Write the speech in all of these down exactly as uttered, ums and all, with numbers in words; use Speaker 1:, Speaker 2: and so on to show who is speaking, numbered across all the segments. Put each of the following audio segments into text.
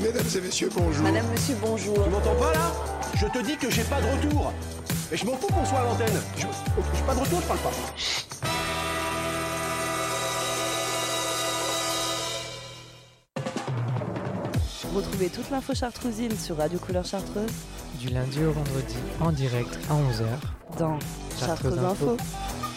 Speaker 1: Mesdames et messieurs, bonjour.
Speaker 2: Madame, monsieur, bonjour.
Speaker 3: Tu m'entends pas là? Je te dis que j'ai pas de retour. Et je m'en fous qu'on soit à l'antenne. Je... J'ai pas de retour, je parle pas.
Speaker 2: Retrouvez toute l'info chartrousine sur Radio Couleur Chartreuse
Speaker 4: du lundi au vendredi en direct à onze heures
Speaker 2: dans Chartreuse Info. Info.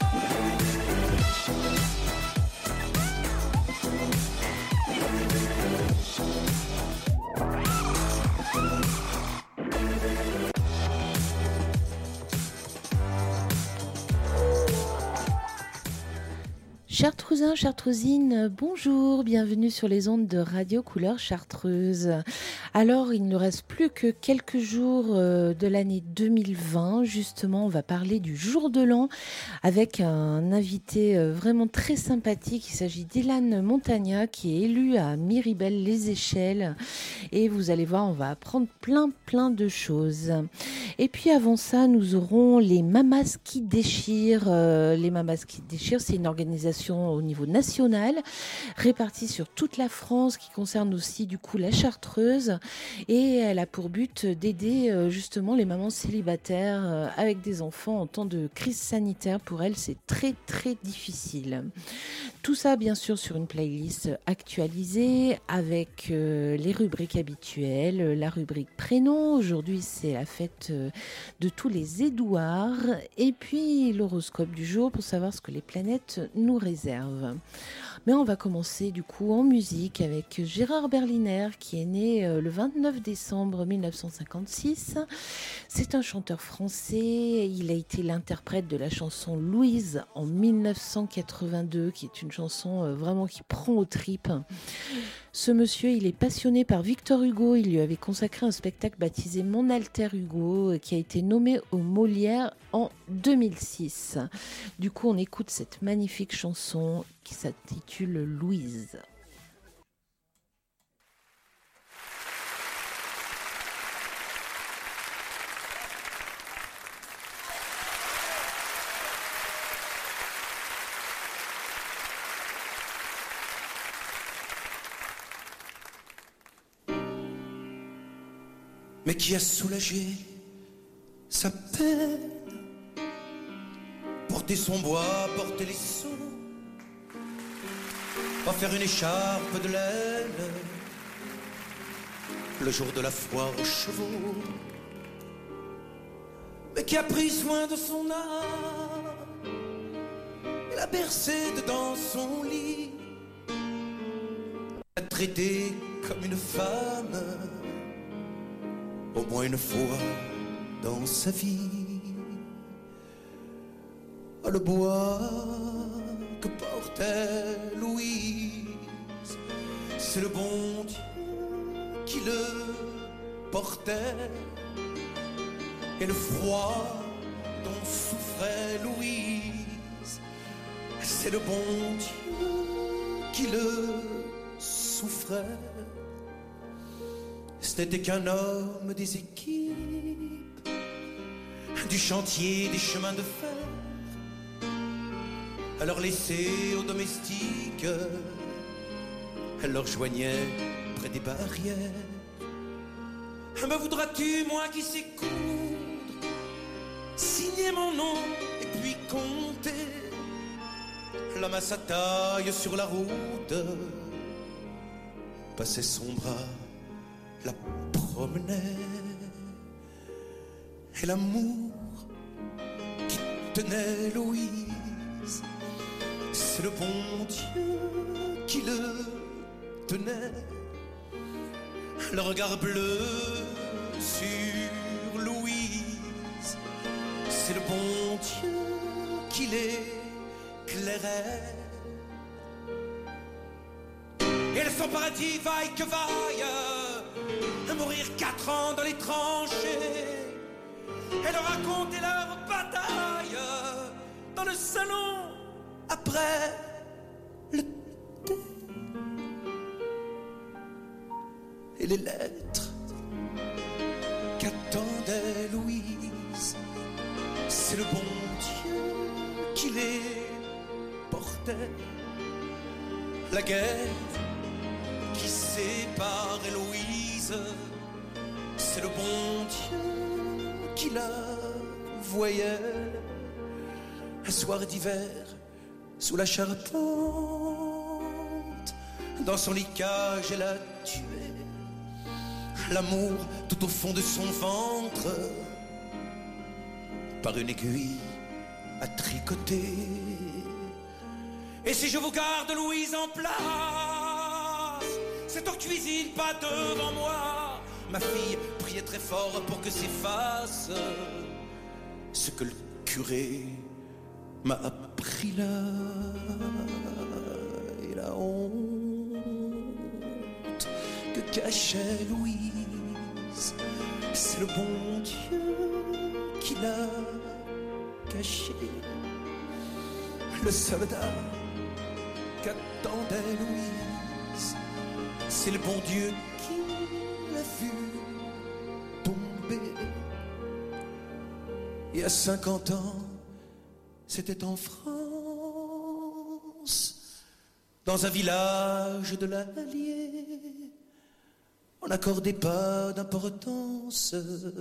Speaker 2: Chartrousins, Chartrousines, bonjour, bienvenue sur les ondes de Radio Couleur Chartreuse. Alors, il ne reste plus que quelques jours euh, de l'année deux mille vingt. Justement, on va parler du jour de l'an avec un invité euh, vraiment très sympathique. Il s'agit d'Ilan Montagna qui est élu à Miribel-les-Échelles. Et vous allez voir, on va apprendre plein, plein de choses. Et puis avant ça, nous aurons les Mamas qui déchirent. Euh, les Mamas qui déchirent, c'est une organisation au niveau national, répartie sur toute la France, qui concerne aussi du coup la Chartreuse, et elle a pour but d'aider euh, justement les mamans célibataires euh, avec des enfants en temps de crise sanitaire. Pour elles, c'est très très difficile. Tout ça bien sûr sur une playlist actualisée avec euh, les rubriques habituelles, la rubrique prénom. Aujourd'hui, c'est la fête euh, de tous les Édouards, et puis l'horoscope du jour pour savoir ce que les planètes nous réservent. Mais on va commencer du coup en musique avec Gérard Berliner qui est né euh, le vingt-neuf décembre mille neuf cent cinquante-six. C'est un chanteur français. Il a été l'interprète de la chanson Louise en mille neuf cent quatre-vingt-deux, qui est une chanson euh, vraiment qui prend aux tripes. Ce monsieur, il est passionné par Victor Hugo. Il lui avait consacré un spectacle baptisé Mon Alter Hugo, qui a été nommé au Molière en deux mille six. Du coup, on écoute cette magnifique chanson qui s'intitule Louise.
Speaker 5: Mais qui a soulagé sa peine, porter son bois, porter les seaux, pas faire une écharpe de laine le jour de la foire aux chevaux, mais qui a pris soin de son âme et l'a bercée dedans son lit, l'a traitée comme une femme au moins une fois dans sa vie. Oh, le bois que portait Louise, c'est le bon Dieu qui le portait, et le froid dont souffrait Louise, c'est le bon Dieu qui le souffrait. Ce n'était qu'un homme des équipes, du chantier des chemins de fer. Alors laissé aux domestiques, elle leur joignait près des barrières. Me voudras-tu, moi qui sais coudre, signer mon nom et puis compter l'homme à sa taille sur la route passait son bras, la promenait, et l'amour qui tenait Louise, c'est le bon Dieu qui le tenait. Le regard bleu sur Louise, c'est le bon Dieu qui l'éclairait. Et le son paradis vaille que vaille, mourir quatre ans dans les tranchées, et leur raconter leur bataille dans le salon après le thé. Et les lettres qu'attendait Louise, c'est le bon Dieu qui les portait. La guerre qui sépare Louise Louise. C'est le bon Dieu qui la voyait un soir d'hiver sous la charpente. Dans son lit cage, elle a tué l'amour tout au fond de son ventre par une aiguille à tricoter. Et si je vous garde Louise en place, c'est en cuisine, pas devant moi. Ma fille priait très fort pour que s'efface ce que le curé m'a appris là. Et la honte que cachait Louise, c'est le bon Dieu qui l'a caché. Le soldat qu'attendait Louise, c'est le bon Dieu qui l'a vu tomber. Et à cinquante ans, c'était en France, dans un village de l'Allier. On n'accordait pas d'importance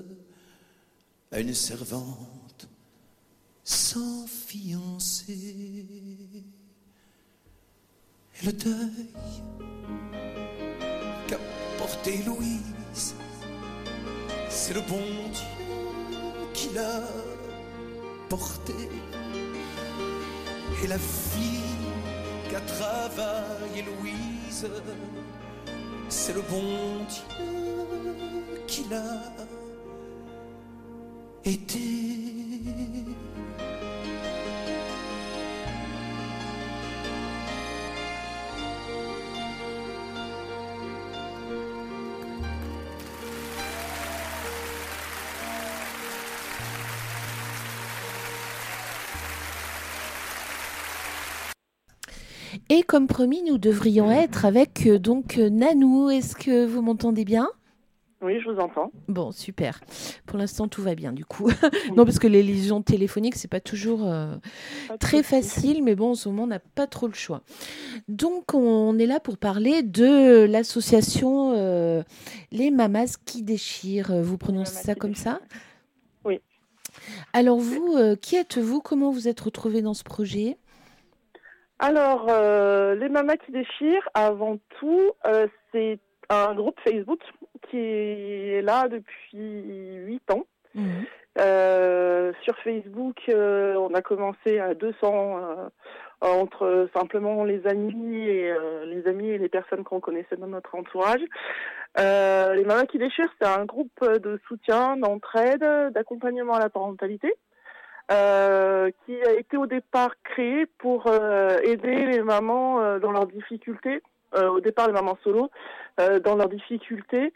Speaker 5: à une servante sans fiancé. Et le deuil qu'a porté Louise, c'est le bon Dieu qui l'a porté. Et la fille qu'a travaillé Louise, c'est le bon Dieu qui l'a été.
Speaker 2: Et comme promis, nous devrions être avec euh, donc euh, Nanou. Est-ce que vous m'entendez bien ?
Speaker 1: Oui, je vous entends.
Speaker 2: Bon, super. Pour l'instant, tout va bien du coup. Non, parce que les liaisons téléphoniques, c'est pas toujours euh,
Speaker 1: Pas
Speaker 2: très
Speaker 1: de souci.
Speaker 2: facile, mais bon, en ce moment, on n'a pas trop le choix. Donc, on est là pour parler de l'association euh, Les Mamas qui déchirent. Vous prononcez
Speaker 1: Mamas
Speaker 2: ça
Speaker 1: qui
Speaker 2: comme ça ?
Speaker 1: Oui.
Speaker 2: Alors, vous, euh, qui êtes-vous ? Comment vous êtes retrouvée dans ce projet ?
Speaker 1: Alors, euh, les Mamas qui déchirent, avant tout, euh, c'est un groupe Facebook qui est là depuis huit ans.
Speaker 2: Mhm.
Speaker 1: Euh, sur Facebook, euh, on a commencé à deux cents euh, entre simplement les amis et euh, les amis et les personnes qu'on connaissait dans notre entourage. Euh, les Mamas qui déchirent, c'est un groupe de soutien, d'entraide, d'accompagnement à la parentalité. Euh, qui a été au départ créé pour euh, aider les mamans euh, dans leurs difficultés, euh, au départ les mamans solo, euh, dans leurs difficultés,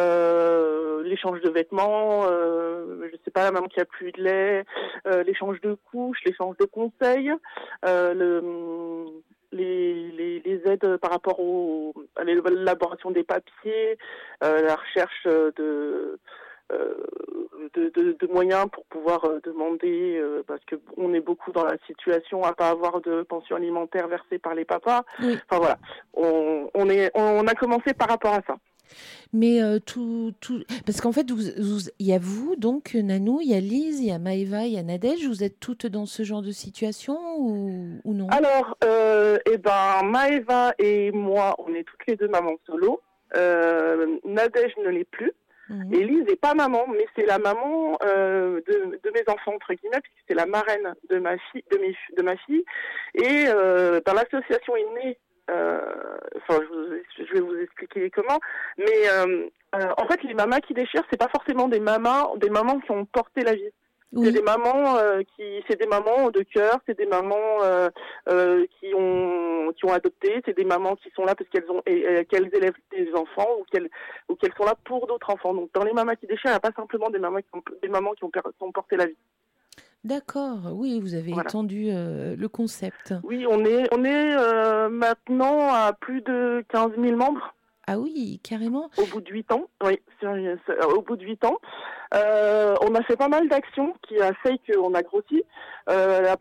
Speaker 1: euh, l'échange de vêtements, euh, je sais pas, la maman qui a plus de lait, euh, l'échange de couches, l'échange de conseils, euh, le, les, les, les aides par rapport au, à l'élaboration des papiers, euh, la recherche de... Euh, de, de, de moyens pour pouvoir euh, demander, euh, parce que on est beaucoup dans la situation à pas avoir de pension alimentaire versée par les papas.
Speaker 2: Oui.
Speaker 1: Enfin voilà, on, on est, on a commencé par rapport à ça.
Speaker 2: Mais euh, tout, tout, parce qu'en fait, vous, vous, il y a vous, donc Nanou, il y a Lise, il y a Maëva, il y a Nadège. Vous êtes toutes dans ce genre de situation ou, ou non ?
Speaker 1: Alors, euh, eh ben, Maëva et moi, on est toutes les deux mamans solo. Euh, Nadège ne l'est plus.
Speaker 2: Mhm.
Speaker 1: Et Lise n'est pas maman, mais c'est la maman euh, de, de mes enfants, entre guillemets, puisque c'est la marraine de ma fille. De, mes, de ma fille. Et euh, dans l'association est née, euh, enfin, je, vous, je vais vous expliquer comment, mais euh, euh, en fait, les mamas qui déchirent, c'est pas forcément des mamans, des mamans qui ont porté la vie.
Speaker 2: Oui.
Speaker 1: C'est des mamans euh, qui, c'est des mamans de cœur, c'est des mamans euh, euh, qui ont qui ont adopté, c'est des mamans qui sont là parce qu'elles ont et, et, qu'elles élèvent des enfants ou qu'elles ou qu'elles sont là pour d'autres enfants. Donc dans les mamas qui déchirent, il n'y a pas simplement des mamans qui ont des mamans qui ont, qui ont porté la vie.
Speaker 2: D'accord, oui, vous avez
Speaker 1: Voilà.
Speaker 2: étendu euh, le concept.
Speaker 1: Oui, on est on est euh, maintenant à plus de quinze mille membres.
Speaker 2: Ah oui, carrément.
Speaker 1: Au bout de huit ans, oui, c'est, c'est, au bout de huit ans, euh, on a fait pas mal d'actions qui a fait qu'on a grossi. Euh, la, la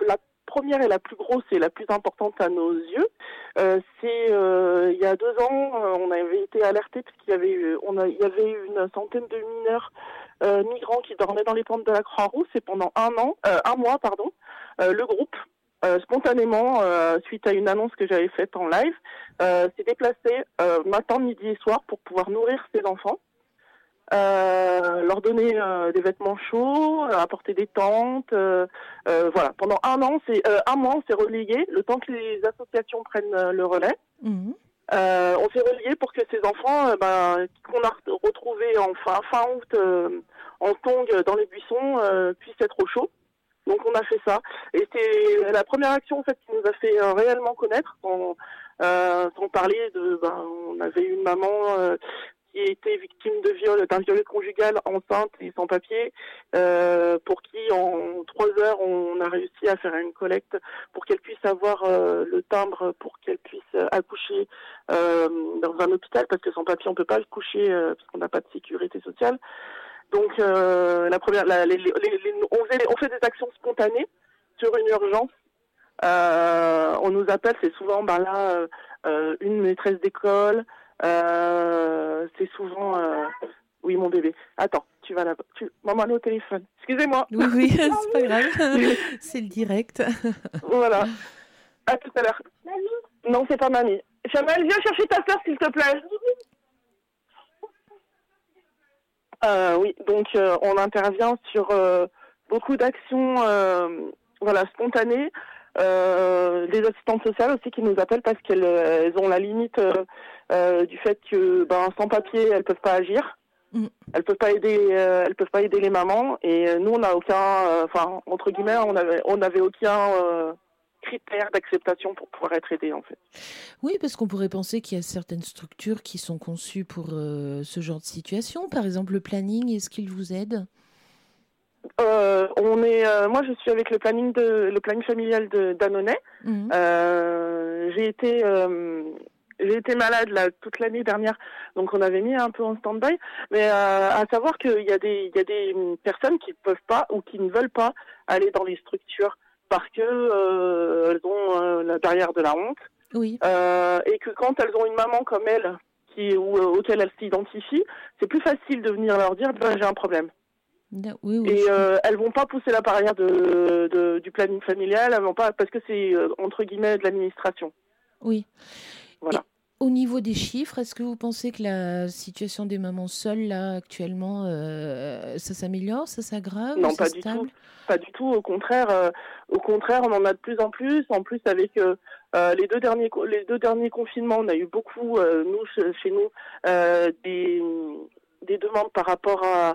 Speaker 1: première et la plus grosse et la plus importante à nos yeux, euh, c'est euh, il y a deux ans, euh, on avait été alertés parce qu'il y avait eu, on a, il y avait une centaine de mineurs euh, migrants qui dormaient dans les tentes de la Croix-Rousse et pendant un an, euh, un mois, pardon, euh, le groupe, euh, spontanément, euh, suite à une annonce que j'avais faite en live, euh, s'est déplacé euh, matin, midi et soir pour pouvoir nourrir ces enfants. Euh, leur donner euh, des vêtements chauds, euh, apporter des tentes, euh, euh, voilà. Pendant un an, c'est euh, un mois, on s'est relayé, le temps que les associations prennent euh, le relais. Mmh. Euh, on s'est relayé pour que ces enfants, euh, ben, qu'on a retrouvés en fin, fin août euh, en tongs dans les buissons, euh, puissent être au chaud. Donc on a fait ça. Et c'est la première action en fait qui nous a fait euh, réellement connaître. On, euh, on parlait de, ben, on avait une maman. Euh, qui était victime de viol, d'un viol conjugal, enceinte et sans papier, euh, pour qui en trois heures on a réussi à faire une collecte pour qu'elle puisse avoir euh, le timbre, pour qu'elle puisse accoucher euh, dans un hôpital, parce que sans papier on peut pas le coucher euh, parce qu'on n'a pas de sécurité sociale. Donc euh, la première, la, les, les, les, on, fait, on fait des actions spontanées sur une urgence. Euh, on nous appelle, c'est souvent ben là euh, une maîtresse d'école. Euh, c'est souvent euh... oui mon bébé attends tu vas là-bas tu... maman est au téléphone, excusez-moi.
Speaker 2: Oui oui c'est pas grave. C'est le direct.
Speaker 1: Voilà, à tout à l'heure. Mamie. Non, c'est pas mamie. Chamel, viens chercher ta soeur s'il te plaît. euh, oui donc euh, on intervient sur euh, beaucoup d'actions euh, voilà spontanées. Euh, des assistantes sociales aussi qui nous appellent parce qu'elles elles ont la limite euh, euh, du fait que ben sans papier elles peuvent pas agir, mm. elles peuvent pas aider, euh, elles peuvent pas aider les mamans et nous on n'a aucun, enfin euh, entre guillemets on avait on n'avait aucun euh, critère d'acceptation pour pouvoir être aidé en fait.
Speaker 2: Oui, parce qu'on pourrait penser qu'il y a certaines structures qui sont conçues pour euh, ce genre de situation. Par exemple le planning, est-ce qu'il vous aide?
Speaker 1: Euh, on est, euh, moi je suis avec le planning de le planning familial de d'Annonay. Mmh. Euh, j'ai été euh, j'ai été malade là toute l'année dernière, donc on avait mis un peu en stand-by. Mais euh, à savoir qu'il y a des il y a des personnes qui peuvent pas ou qui ne veulent pas aller dans les structures parce que euh, elles ont euh, la barrière de la honte.
Speaker 2: Oui.
Speaker 1: Euh, et que quand elles ont une maman comme elle qui ou euh, auquel elles s'identifient, c'est plus facile de venir leur dire ben, j'ai un problème.
Speaker 2: Oui, oui,
Speaker 1: et euh, elles vont pas pousser la barrière de, de, du planning familial, elles vont pas parce que c'est euh, entre guillemets de l'administration.
Speaker 2: Oui.
Speaker 1: Voilà.
Speaker 2: Et au niveau des chiffres, est-ce que vous pensez que la situation des mamans seules là actuellement, euh, ça s'améliore, ça s'aggrave?
Speaker 1: Non, pas du tout. Pas du tout. Au contraire, euh, au contraire, on en a de plus en plus. En plus, avec euh, euh, les deux derniers les deux derniers confinements, on a eu beaucoup euh, nous chez nous euh, des des demandes par rapport à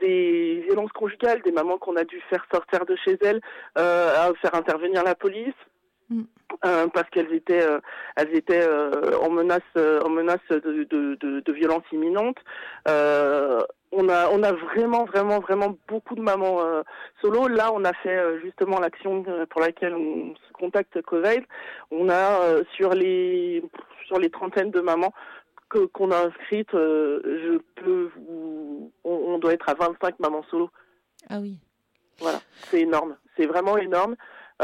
Speaker 1: des violences conjugales, des mamans qu'on a dû faire sortir de chez elles, euh, à faire intervenir la police, mm. euh, parce qu'elles étaient, euh, elles étaient euh, en menace, euh, en menace de, de, de, de violence imminente. Euh, on a, on a vraiment, vraiment, vraiment beaucoup de mamans euh, solo. Là, on a fait euh, justement l'action pour laquelle on se contacte Covid. On a euh, sur les, sur les trentaines de mamans Que, qu'on a inscrite, euh, je peux vous... on, on doit être à vingt-cinq mamans solo.
Speaker 2: Ah oui.
Speaker 1: Voilà, c'est énorme, c'est vraiment énorme.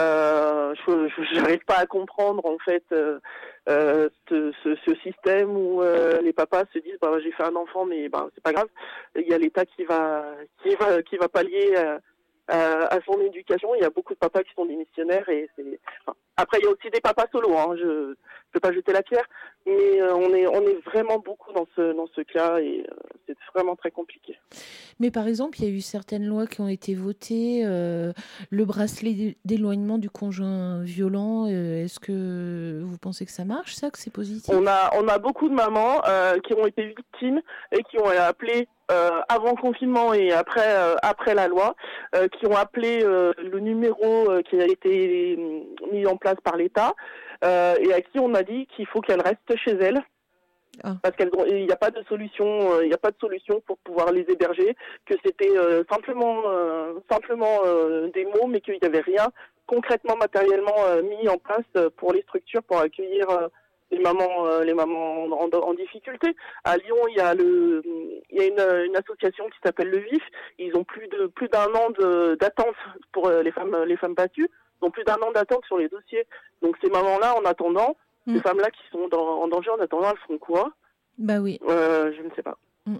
Speaker 1: Euh, je n'arrive pas à comprendre en fait euh, euh, ce, ce, ce système où euh, les papas se disent bah, j'ai fait un enfant mais bah, c'est pas grave. Il y a l'État qui va qui va qui va pallier euh, à, à son éducation. Il y a beaucoup de papas qui sont démissionnaires et c'est... Enfin, après il y a aussi des papas solo. Hein, je ne peux pas jeter la pierre, mais euh, on est on est vraiment beaucoup dans ce dans ce cas et euh, c'est vraiment très compliqué.
Speaker 2: Mais par exemple, il y a eu certaines lois qui ont été votées, euh, le bracelet d'éloignement du conjoint violent. Euh, est-ce que vous pensez que ça marche, ça, que c'est positif?
Speaker 1: On a on a beaucoup de mamans euh, qui ont été victimes et qui ont appelé euh, avant le confinement et après euh, après la loi, euh, qui ont appelé euh, le numéro euh, qui a été mis en place par l'État euh, et à qui on a dit qu'il faut qu'elles restent chez elles. Ah. Parce qu'il n'y a pas de solution, il n'y a pas de solution pour pouvoir les héberger, que c'était euh, simplement, euh, simplement euh, des mots, mais qu'il n'y avait rien concrètement, matériellement euh, mis en place pour les structures pour accueillir euh, les mamans, euh, les mamans en, en, en difficulté. À Lyon, il y a le, il y a une, une association qui s'appelle le V I F. Ils ont plus de plus d'un an de, d'attente pour euh, les femmes, les femmes battues. ont plus d'un an d'attente sur les dossiers. Donc ces mamans-là, en attendant, mmh. ces femmes-là qui sont dans, en danger en attendant, elles font quoi ?
Speaker 2: Bah oui.
Speaker 1: Euh, je ne sais pas.
Speaker 2: Mmh.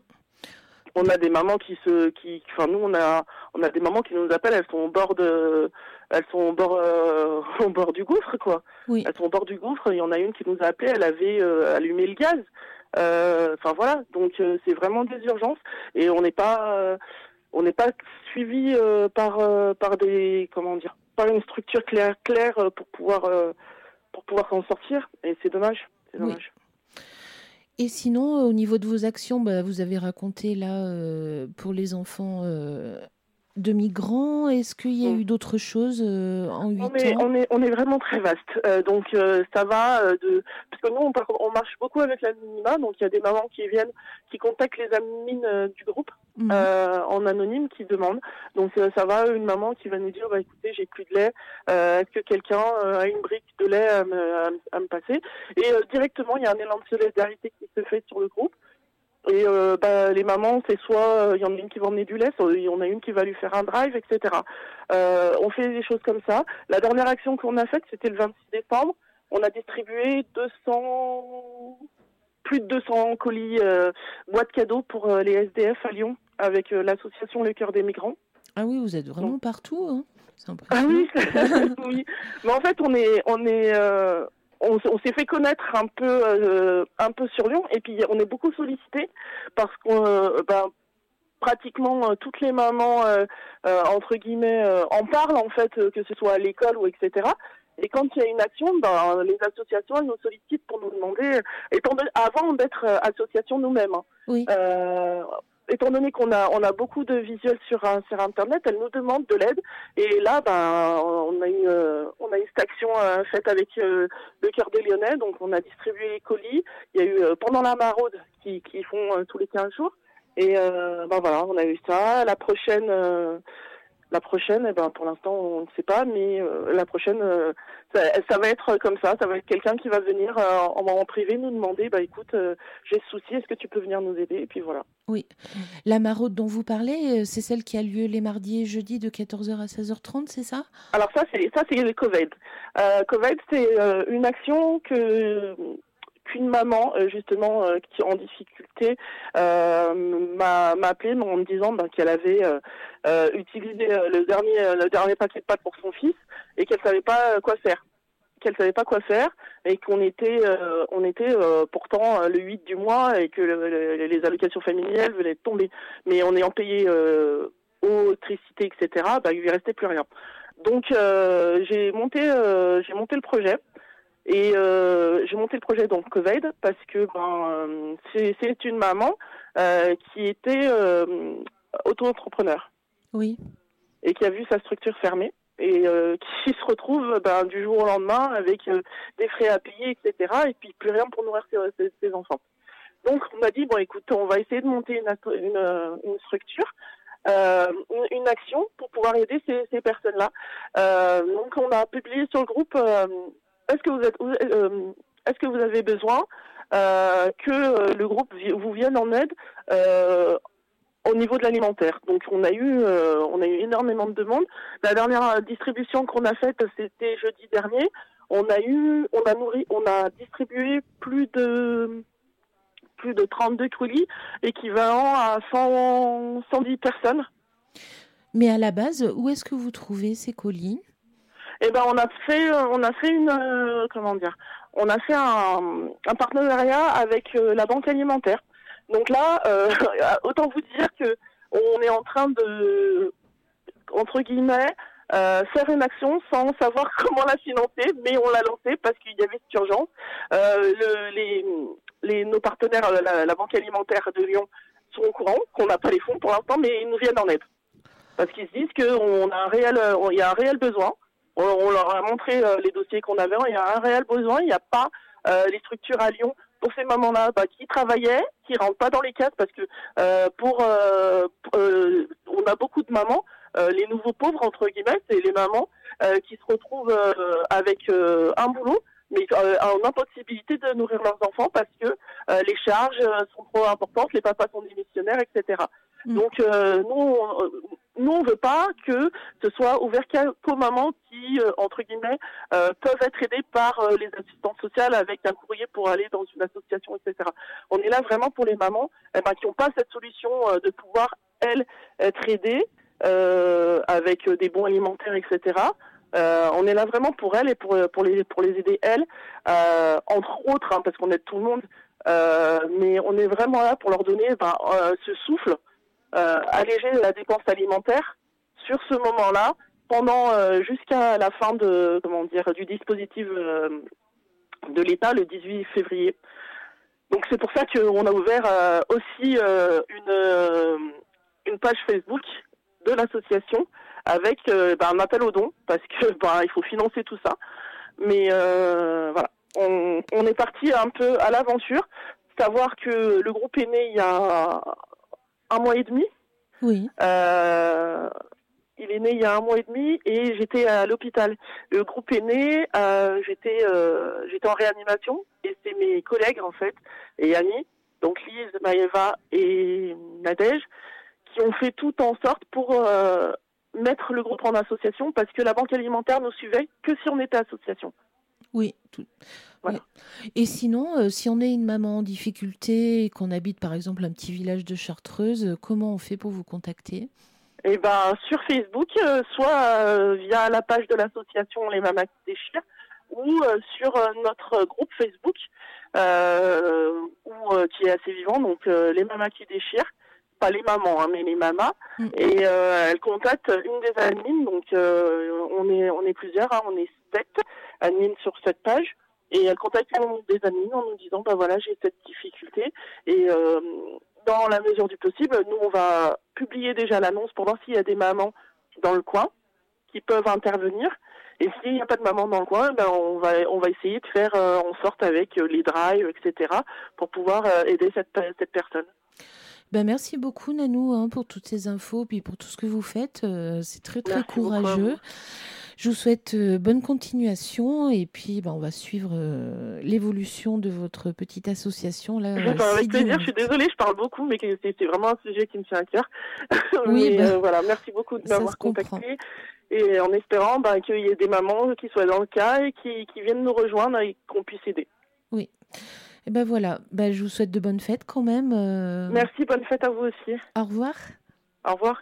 Speaker 1: On a des mamans qui se, qui, enfin nous on a, on a des mamans qui nous appellent, elles sont au bord de, elles sont au bord, euh, au bord du gouffre quoi.
Speaker 2: Oui.
Speaker 1: Elles sont au bord du gouffre. Il y en a une qui nous a appelé, elle avait euh, allumé le gaz. Enfin euh, voilà, donc euh, c'est vraiment des urgences et on n'est pas, euh, on n'est pas suivi euh, par, euh, par des, comment dire, par une structure claire, claire euh, pour pouvoir, euh, pour pouvoir s'en sortir. Et c'est dommage, c'est dommage.
Speaker 2: Oui. Et sinon, au niveau de vos actions, bah, vous avez raconté là euh, pour les enfants euh, de migrants. Est-ce qu'il y a mmh. eu d'autres choses euh, en huit
Speaker 1: on est,
Speaker 2: ans ?
Speaker 1: on est, on est vraiment très vaste. Euh, donc euh, ça va euh, de, parce que nous on, on marche beaucoup avec l'anonymat. Donc il y a des mamans qui viennent, qui contactent les admins euh, du groupe mmh. euh, en anonyme, qui demandent. Donc euh, ça va, une maman qui va nous dire, bah écoutez, j'ai plus de lait. Euh, est-ce que quelqu'un euh, a une brique de lait à me, à, à me passer ? Et euh, directement, il y a un élan de solidarité qui se fait sur le groupe. Et euh, bah, les mamans, c'est soit il euh, y en a une qui va emmener du lait, soit il y en a une qui va lui faire un drive, et cetera. Euh, on fait des choses comme ça. La dernière action qu'on a faite, c'était le vingt-six décembre. On a distribué deux cents, plus de deux cents colis euh, boîtes cadeaux pour euh, les S D F à Lyon avec euh, l'association Le Cœur des Migrants.
Speaker 2: Ah oui, vous êtes vraiment Donc. partout, hein. C'est
Speaker 1: impressionnant. Ah oui, oui. Mais en fait, on est, on est. Euh, On, on s'est fait connaître un peu, euh, un peu sur Lyon, et puis on est beaucoup sollicité parce qu'on, euh, ben, pratiquement euh, toutes les mamans, euh, euh, entre guillemets, euh, en parlent en fait, euh, que ce soit à l'école ou et cetera. Et quand il y a une action, ben, les associations elles nous sollicitent pour nous demander, étant donné, avant d'être euh, association nous-mêmes, hein,
Speaker 2: oui.
Speaker 1: euh, étant donné qu'on a on a beaucoup de visuels sur sur internet, elles nous demandent de l'aide. Et là, ben on a eu euh, on a eu cette action euh, faite avec euh, le Cœur des Lyonnais. Donc on a distribué les colis. Il y a eu euh, pendant la maraude qui qui font euh, tous les quinze jours. Et euh, ben voilà, on a eu ça. La prochaine euh, la prochaine, eh ben pour l'instant on ne sait pas, mais euh, la prochaine euh, ça, ça va être comme ça. Ça va être quelqu'un qui va venir euh, en, en privé nous demander, bah écoute, euh, j'ai ce souci, est-ce que tu peux venir nous aider ? Et puis voilà.
Speaker 2: Oui. La maraude dont vous parlez, c'est celle qui a lieu les mardis et jeudis de quatorze heures à seize heures trente, c'est ça ? Alors ça, c'est
Speaker 1: ça c'est le COVID. Euh, COVID, c'est euh, une action que qu'une maman, euh, justement, euh, qui est en difficulté, euh, m'a, m'a appelé en me disant bah, qu'elle avait euh, euh, utilisé euh, le dernier euh, le dernier paquet de pâtes pour son fils et qu'elle savait pas euh, quoi faire. qu'elle savait pas quoi faire et qu'on était euh, on était euh, pourtant le huit du mois et que le, le, les allocations familiales venaient de tomber, mais en ayant payé euh, eau, électricité, et cetera, bah il lui restait plus rien. Donc euh, j'ai monté euh, j'ai monté le projet et euh, j'ai monté le projet donc Covid parce que ben euh, c'est c'est une maman euh, qui était euh, auto-entrepreneur.
Speaker 2: Oui.
Speaker 1: Et qui a vu sa structure fermer. Et euh, qui se retrouve ben, du jour au lendemain avec euh, des frais à payer, et cetera. Et puis plus rien pour nourrir ses, ses, ses enfants. Donc on m'a dit, bon écoute, on va essayer de monter une, une, une structure, euh, une, une action pour pouvoir aider ces, ces personnes-là. Euh, donc on a publié sur le groupe, euh, est-ce que vous êtes, euh, est-ce que vous avez besoin euh, que euh, le groupe vous vienne en aide euh, au niveau de l'alimentaire. Donc on a eu euh, on a eu énormément de demandes. La dernière distribution qu'on a faite, c'était jeudi dernier. On a eu on a nourri on a distribué plus de plus de trente-deux colis équivalent à cent, cent dix personnes.
Speaker 2: Mais à la base, où est-ce que vous trouvez ces colis ?
Speaker 1: Eh ben on a fait on a fait une euh, comment dire on a fait un, un partenariat avec euh, la banque alimentaire. Donc là, euh, autant vous dire que on est en train de, entre guillemets, euh, faire une action sans savoir comment la financer, mais on l'a lancée parce qu'il y avait cette urgence. Euh, le, les, les, nos partenaires, la, la Banque alimentaire de Lyon, sont au courant qu'on n'a pas les fonds pour l'instant, mais ils nous viennent en aide. Parce qu'ils se disent qu'on a un réel, il y a un réel besoin. On, on leur a montré euh, les dossiers qu'on avait, il y a un réel besoin, il n'y a pas euh, les structures à Lyon pour ces mamans-là bah, qui travaillaient, qui rentrent pas dans les cases parce que euh, pour euh, euh, on a beaucoup de mamans, euh, les nouveaux pauvres entre guillemets, c'est les mamans euh, qui se retrouvent euh, avec euh, un boulot, mais euh, en impossibilité de nourrir leurs enfants parce que euh, les charges sont trop importantes, les papas sont démissionnaires, et cetera. Mmh. Donc, euh, nous, on, nous, on veut pas que ce soit ouvert qu'aux mamans qui, euh, entre guillemets, euh, peuvent être aidées par euh, les assistantes sociales avec un courrier pour aller dans une association, et cetera. On est là vraiment pour les mamans eh ben, qui n'ont pas cette solution euh, de pouvoir, elles, être aidées euh, avec euh, des bons alimentaires, et cetera. Euh, on est là vraiment pour elles et pour, pour, les, pour les aider, elles, euh, entre autres, hein, parce qu'on aide tout le monde, euh, mais on est vraiment là pour leur donner ben, euh, ce souffle, euh, alléger la dépense alimentaire sur ce moment-là, pendant euh, jusqu'à la fin de comment dire du dispositif euh, de l'État le dix-huit février. Donc c'est pour ça qu'on a ouvert euh, aussi euh, une, euh, une page Facebook de l'association avec euh, ben, un appel aux dons parce que ben, il faut financer tout ça. Mais euh, voilà, on, on est parti un peu à l'aventure. Savoir que le groupe est né il y a un mois et demi.
Speaker 2: Oui.
Speaker 1: Euh, il est né il y a un mois et demi et j'étais à l'hôpital. Le groupe est né, euh, j'étais, euh, j'étais en réanimation et c'est mes collègues en fait et amis, donc Lise, Maëva et Nadège, qui ont fait tout en sorte pour euh, mettre le groupe en association parce que la banque alimentaire ne suivait que si on était association.
Speaker 2: Oui, tout.
Speaker 1: Voilà.
Speaker 2: Oui. Et sinon, euh, si on est une maman en difficulté et qu'on habite par exemple un petit village de Chartreuse, euh, comment on fait pour vous contacter ?
Speaker 1: Eh ben, sur Facebook, euh, soit euh, via la page de l'association Les Mamas qui déchirent, ou euh, sur euh, notre groupe Facebook, euh, où, euh, qui est assez vivant, donc euh, Les Mamas qui déchirent, pas les mamans, hein, mais les mamas, mmh. et euh, elle contacte une des admins, donc euh, on est on est plusieurs, hein, on est sept admins sur cette page, et elle contacte une des admins en nous disant, bah voilà, j'ai cette difficulté, et euh, dans la mesure du possible, nous, on va publier déjà l'annonce pour voir s'il y a des mamans dans le coin qui peuvent intervenir. Et s'il n'y a pas de maman dans le coin, ben on va on va essayer de faire euh, en sorte avec euh, les drives, et cetera, pour pouvoir euh, aider cette, cette personne.
Speaker 2: Ben merci beaucoup, Nanou, hein, pour toutes ces infos puis pour tout ce que vous faites. Euh, c'est très, très
Speaker 1: merci
Speaker 2: courageux. Je vous souhaite euh, bonne continuation et puis ben, on va suivre euh, l'évolution de votre petite association. Là,
Speaker 1: euh, avec plaisir, je suis désolée, je parle beaucoup, mais c'est, c'est vraiment un sujet qui me tient à cœur.
Speaker 2: Oui,
Speaker 1: mais,
Speaker 2: ben,
Speaker 1: euh, voilà, merci beaucoup de m'avoir contacté. Et en espérant ben, qu'il y ait des mamans qui soient dans le cas et qui, qui viennent nous rejoindre et qu'on puisse aider.
Speaker 2: Oui. Et ben voilà, ben, je vous souhaite de bonnes fêtes quand même. Euh...
Speaker 1: Merci, bonne fête à vous aussi.
Speaker 2: Au revoir.
Speaker 1: Au revoir.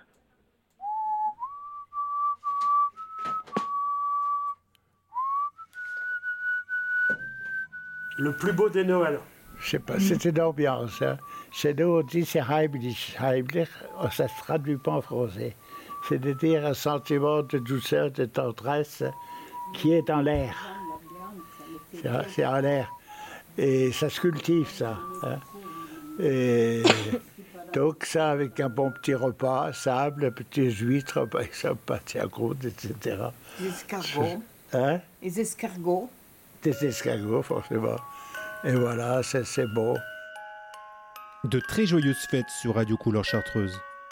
Speaker 6: Le plus beau des Noëls.
Speaker 7: Je sais pas, c'est une ambiance. Hein. Chez nous, on dit c'est heimlich. Heimlich, ça ne se traduit pas en français. C'est de dire un sentiment de douceur, de tendresse qui est dans l'air. C'est, c'est en l'air. Et ça se cultive, ça. Hein. Et donc, ça, avec un bon petit repas, sable, petites huîtres, par exemple, pâté à croûte, et cetera.
Speaker 8: Des escargots.
Speaker 7: Hein?
Speaker 8: Des escargots.
Speaker 7: Des escargots, forcément. Et voilà, c'est, c'est beau.
Speaker 9: De très joyeuses fêtes sur Radio Couleur Chartreuse.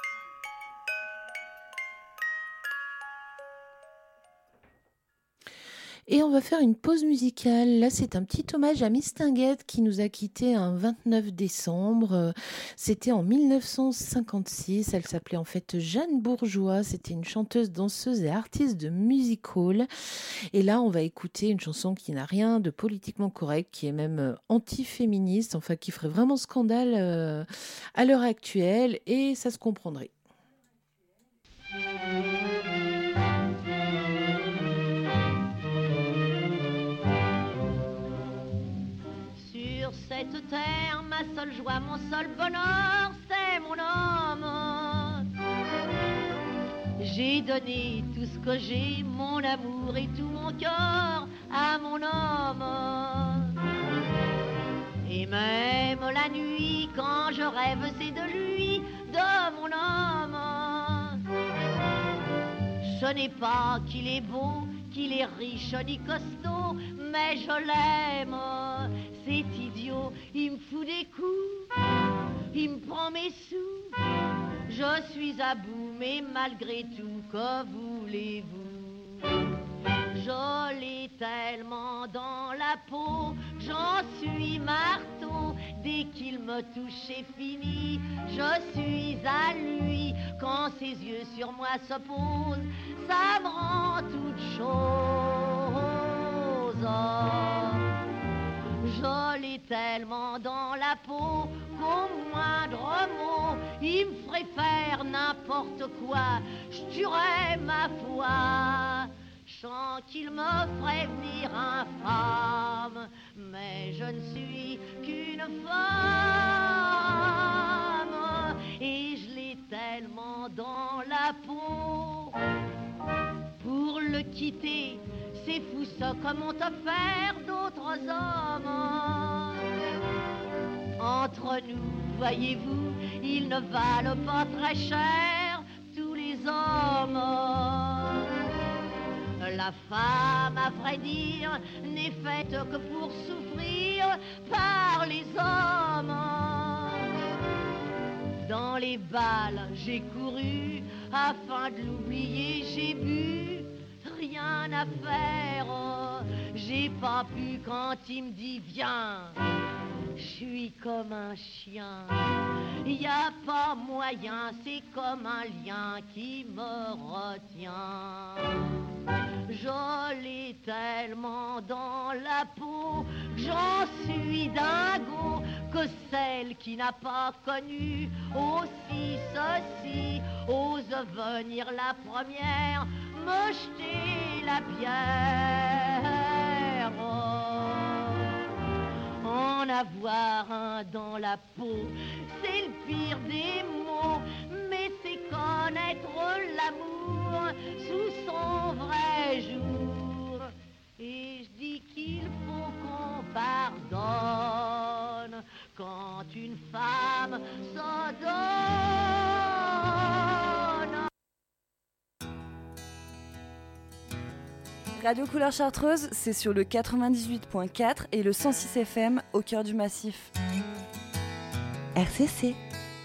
Speaker 2: Et on va faire une pause musicale. Là, c'est un petit hommage à Miss Tinguette qui nous a quittés un vingt-neuf décembre. C'était en dix-neuf cent cinquante-six. Elle s'appelait en fait Jeanne Bourgeois. C'était une chanteuse, danseuse et artiste de music hall. Et là, on va écouter une chanson qui n'a rien de politiquement correct, qui est même anti-féministe, enfin qui ferait vraiment scandale à l'heure actuelle. Et ça se comprendrait.
Speaker 10: Cette terre, ma seule joie, mon seul bonheur, c'est mon homme. J'ai donné tout ce que j'ai, mon amour et tout mon cœur à mon homme. Et même la nuit, quand je rêve, c'est de lui, de mon homme. Ce n'est pas qu'il est beau, qu'il est riche ni costaud, mais je l'aime. C'est idiot, il me fout des coups, il me prend mes sous. Je suis à bout, mais malgré tout, que voulez-vous? Je l'ai tellement dans la peau, j'en suis marteau. Dès qu'il me touche, c'est fini. Je suis à lui quand ses yeux sur moi se posent. Ça me rend toute chose. Je l'ai tellement dans la peau qu'au moindre mot, il me ferait faire n'importe quoi. Je tuerais ma foi. Je sens qu'il me ferait venir infâme, mais je ne suis qu'une femme et je l'ai tellement dans la peau. Pour le quitter, c'est fou ça, comme ont offert d'autres hommes. Entre nous, voyez-vous, ils ne valent pas très cher, tous les hommes. La femme, à vrai dire, n'est faite que pour souffrir par les hommes. Dans les balles, j'ai couru, afin de l'oublier, j'ai bu. Rien à faire, j'ai pas pu quand il me dit viens. Je suis comme un chien, y a pas moyen, c'est comme un lien qui me retient. Je l'ai tellement dans la peau, j'en suis dingo, que celle qui n'a pas connu aussi ceci ose venir la première me jeter la pierre. En avoir un dans la peau, c'est le pire des mots, mais c'est connaître l'amour sous son vrai jour. Et je dis qu'il faut qu'on pardonne quand une femme s'en donne.
Speaker 6: Radio Couleur Chartreuse, c'est sur le quatre-vingt-dix-huit point quatre et le cent six F M au cœur du massif.
Speaker 2: R C C.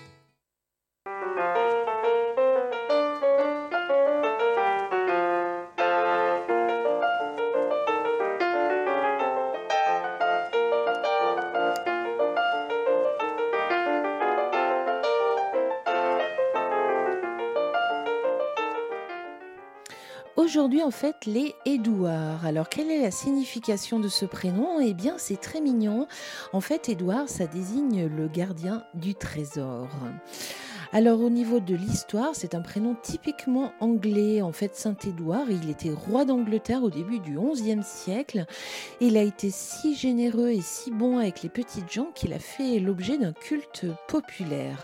Speaker 2: Aujourd'hui, en fait, les Édouard. Alors, quelle est la signification de ce prénom ? Eh bien, c'est très mignon. En fait, Édouard, ça désigne le gardien du trésor. Alors, au niveau de l'histoire, c'est un prénom typiquement anglais. En fait, Saint-Édouard, il était roi d'Angleterre au début du onzième siècle. Il a été si généreux et si bon avec les petites gens qu'il a fait l'objet d'un culte populaire.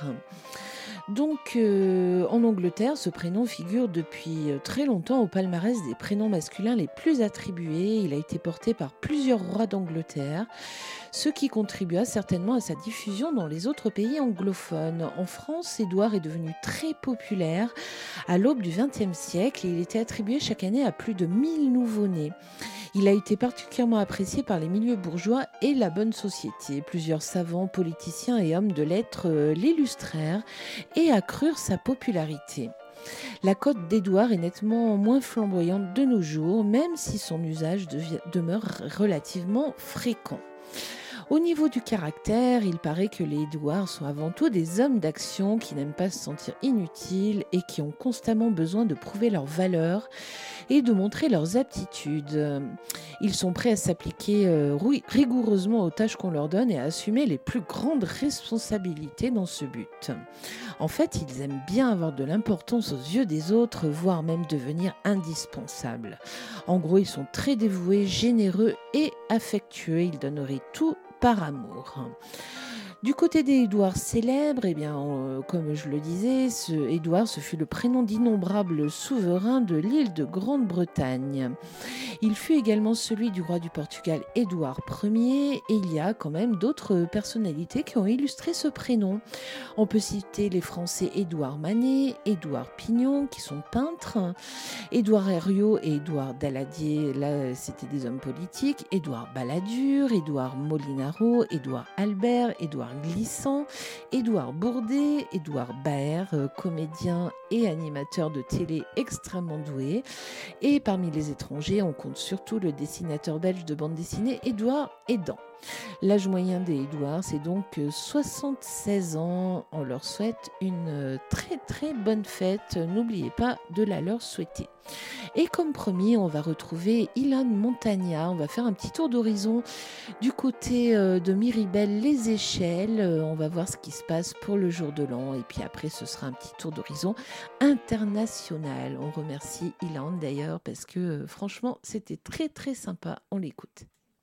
Speaker 2: Donc, euh, en Angleterre, ce prénom figure depuis très longtemps au palmarès des prénoms masculins les plus attribués. Il a été porté par plusieurs rois d'Angleterre, ce qui contribua certainement à sa diffusion dans les autres pays anglophones. En France, Édouard est devenu très populaire à l'aube du vingtième siècle et il était attribué chaque année à plus de mille nouveau-nés. Il a été particulièrement apprécié par les milieux bourgeois et la bonne société. Plusieurs savants, politiciens et hommes de lettres euh, l'illustrèrent et accrurent sa popularité. La cote d'Édouard est nettement moins flamboyante de nos jours, même si son usage devient, demeure relativement fréquent. Au niveau du caractère, il paraît que les Édouards sont avant tout des hommes d'action qui n'aiment pas se sentir inutiles et qui ont constamment besoin de prouver leur valeur et de montrer leurs aptitudes. Ils sont prêts à s'appliquer euh, rigoureusement aux tâches qu'on leur donne et à assumer les plus grandes responsabilités dans ce but. En fait, ils aiment bien avoir de l'importance aux yeux des autres, voire même devenir indispensables. En gros, ils sont très dévoués, généreux et affectueux. Ils donneraient tout par amour. Du côté des Édouards célèbres, eh bien, euh, comme je le disais, ce Édouard, ce fut le prénom d'innombrables souverains de l'île de Grande-Bretagne. Il fut également celui du roi du Portugal, Édouard Ier, et il y a quand même d'autres personnalités qui ont illustré ce prénom. On peut citer les Français Édouard Manet, Édouard Pignon, qui sont peintres, Édouard Herriot et Édouard Daladier, là c'était des hommes politiques, Édouard Balladur, Édouard Molinaro, Édouard Albert, Édouard glissant, Édouard Bourdet, Édouard Baer, euh, comédien et animateur de télé extrêmement doué. Et parmi les étrangers, on compte surtout le dessinateur belge de bande dessinée Édouard Edan. L'âge moyen des Édouard, c'est donc soixante-seize ans. On leur souhaite une très très bonne fête. N'oubliez pas de la leur souhaiter. Et comme promis, on va retrouver Ilan Montagna. On va faire un petit tour d'horizon du côté de Miribel les Échelles. On va voir ce qui se passe pour le jour de l'an. Et puis après, ce sera un petit tour d'horizon international. On remercie Ilan d'ailleurs parce que franchement, c'était très très sympa. On l'écoute.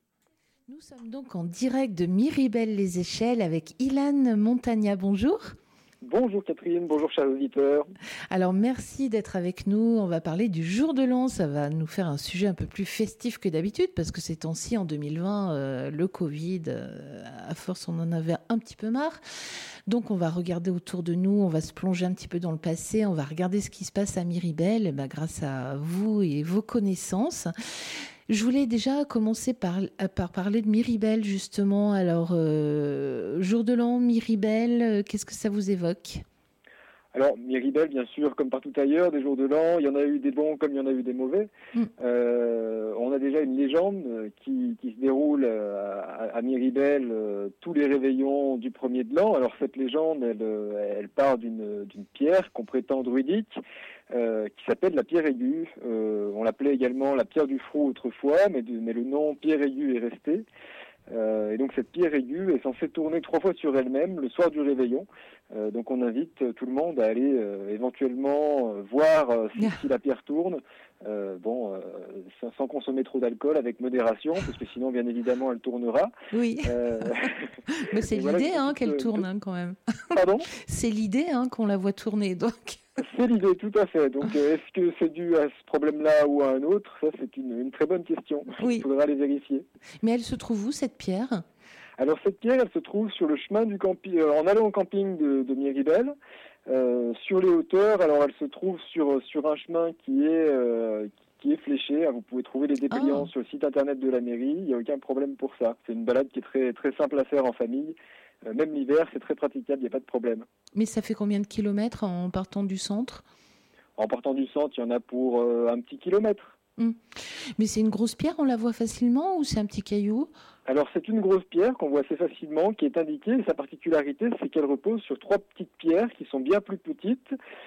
Speaker 2: Nous sommes donc en direct de Miribel les Échelles avec Ilan Montagna. Bonjour.
Speaker 11: Bonjour Catherine, bonjour chers auditeurs.
Speaker 2: Alors merci d'être avec nous. On va parler du jour de l'an. Ça va nous faire un sujet un peu plus festif que d'habitude parce que ces temps-ci, en deux mille vingt, euh, le Covid, euh, à force on en avait un petit peu marre. Donc on va regarder autour de nous, on va se plonger un petit peu dans le passé, on va regarder ce qui se passe à Miribel, eh ben, grâce à vous et vos connaissances. Je voulais déjà commencer par, par parler de Miribel, justement. Alors, euh, jour de l'an, Miribel, euh, qu'est-ce que ça vous évoque ?
Speaker 11: Alors, Miribel, bien sûr, comme partout ailleurs, des jours de l'an, il y en a eu des bons comme il y en a eu des mauvais. Mm. Euh, on a déjà une légende qui, qui se déroule à, à Miribel euh, tous les réveillons du premier de l'an. Alors, cette légende, elle, elle part d'une, d'une pierre qu'on prétend druidique, Euh, qui s'appelle la pierre aiguë. Euh, on l'appelait également la pierre du Frou autrefois, mais, de, mais le nom pierre aiguë est resté. Euh, et donc cette pierre aiguë est censée tourner trois fois sur elle-même le soir du réveillon. Euh, donc on invite tout le monde à aller euh, éventuellement euh, voir euh, si, si la pierre tourne. Euh, bon, euh, sans, sans consommer trop d'alcool, avec modération, parce que sinon, bien évidemment, elle tournera.
Speaker 2: Oui. Euh... Mais c'est l'idée voilà, hein, qu'elle euh, tourne, hein, quand même.
Speaker 11: Pardon ?
Speaker 2: C'est l'idée hein, qu'on la voit tourner, donc.
Speaker 11: C'est l'idée, tout à fait. Donc, euh, est-ce que c'est dû à ce problème-là ou à un autre ? Ça, c'est une, une très bonne question.
Speaker 2: Oui.
Speaker 11: Il faudra les vérifier.
Speaker 2: Mais elle se trouve où, cette pierre ?
Speaker 11: Alors, cette pierre, elle se trouve sur le chemin du camping, euh, en allant au camping de, de Miribel. Euh, sur les hauteurs, alors elle se trouve sur sur un chemin qui est euh, qui est fléché. Vous pouvez trouver les dépliants oh. sur le site internet de la mairie. Il n'y a aucun problème pour ça. C'est une balade qui est très très simple à faire en famille. Euh, même l'hiver, c'est très praticable. Il n'y a pas de problème.
Speaker 2: Mais ça fait combien de kilomètres en partant du centre ?
Speaker 11: En partant du centre, il y en a pour euh, un petit kilomètre.
Speaker 2: Hum. Mais c'est une grosse pierre, on la voit facilement ou c'est un petit caillou ?
Speaker 11: Alors c'est une grosse pierre qu'on voit assez facilement, qui est indiquée. Et sa particularité, c'est qu'elle repose sur trois petites pierres qui sont bien plus petites.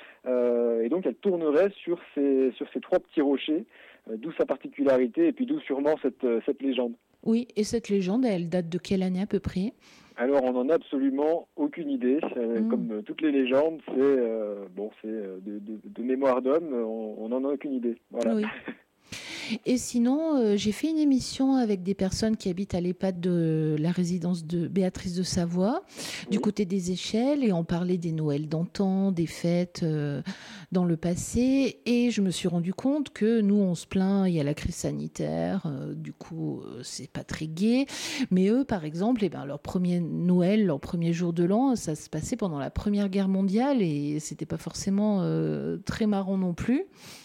Speaker 11: Euh, et donc elle tournerait sur ces, sur ces trois petits rochers, euh, d'où sa particularité et puis d'où sûrement cette, cette légende.
Speaker 2: Oui, et cette légende, elle date de quelle année à peu près ?
Speaker 11: Alors on n'en a absolument aucune idée. Euh, mmh. Comme toutes les légendes, c'est, euh, bon, c'est de, de, de mémoire d'homme, on n'en a aucune idée. Voilà.
Speaker 2: Oui. Et sinon, euh, j'ai fait une émission avec des personnes qui habitent à l'EHPAD de la résidence de Béatrice de Savoie, oui. du côté des Échelles, et on parlait des Noëls d'antan, des fêtes euh, dans le passé, et je me suis rendu compte que nous, on se plaint, il y a la crise sanitaire, euh, du coup, euh, c'est pas très gai, mais eux, par exemple, eh ben, leur premier Noël, leur premier jour de l'an, ça se passait pendant la Première Guerre mondiale, et c'était pas forcément euh, très marrant non plus.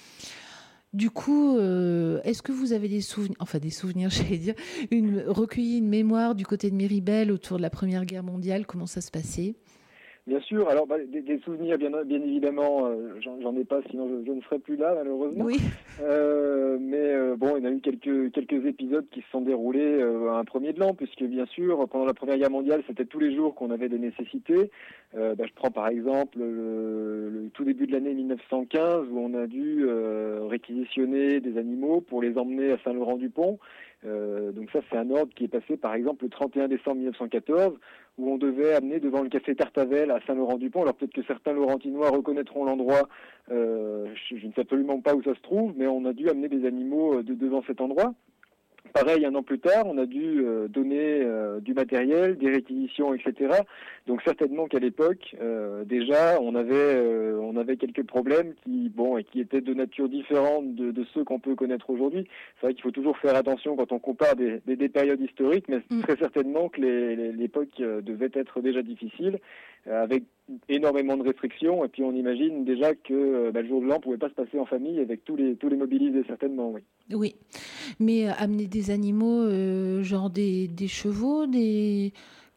Speaker 2: Du coup, euh, est-ce que vous avez des souvenirs, enfin des souvenirs, j'allais dire, une, recueilli une mémoire du côté de Miribel autour de la Première Guerre mondiale, comment ça se passait ?
Speaker 11: Bien sûr, alors bah, des, des souvenirs, bien, bien évidemment, euh, j'en, j'en ai pas, sinon je, je ne serais plus là, malheureusement.
Speaker 2: Oui.
Speaker 11: Euh, mais euh, bon, il y a eu quelques, quelques épisodes qui se sont déroulés euh, à un premier de l'an, puisque bien sûr, pendant la Première Guerre mondiale, c'était tous les jours qu'on avait des nécessités. Euh, bah, je prends par exemple le, le tout début de l'année mille neuf cent quinze, où on a dû euh, réquisitionner des animaux pour les emmener à Saint-Laurent-du-Pont. Euh, donc ça, c'est un ordre qui est passé, par exemple, le trente et un décembre mille neuf cent quatorze, où on devait amener devant le café Tartavel à Saint-Laurent-du-Pont. Alors peut-être que certains Laurentinois reconnaîtront l'endroit, euh, je, je ne sais absolument pas où ça se trouve, mais on a dû amener des animaux de, devant cet endroit. Pareil, un an plus tard, on a dû euh, donner euh, du matériel, des réquisitions, et cetera. Donc certainement qu'à l'époque, euh, déjà, on avait euh, on avait quelques problèmes qui bon et qui étaient de nature différente de, de ceux qu'on peut connaître aujourd'hui. C'est vrai qu'il faut toujours faire attention quand on compare des, des, des périodes historiques, mais mmh. très certainement que les, les, l'époque devait être déjà difficile, euh, avec énormément de restrictions. Et puis on imagine déjà que euh, bah, le jour de l'an ne pouvait pas se passer en famille avec tous les tous les mobilisés, certainement, oui.
Speaker 2: Oui, mais euh, amener des animaux, euh, genre des, des chevaux, des...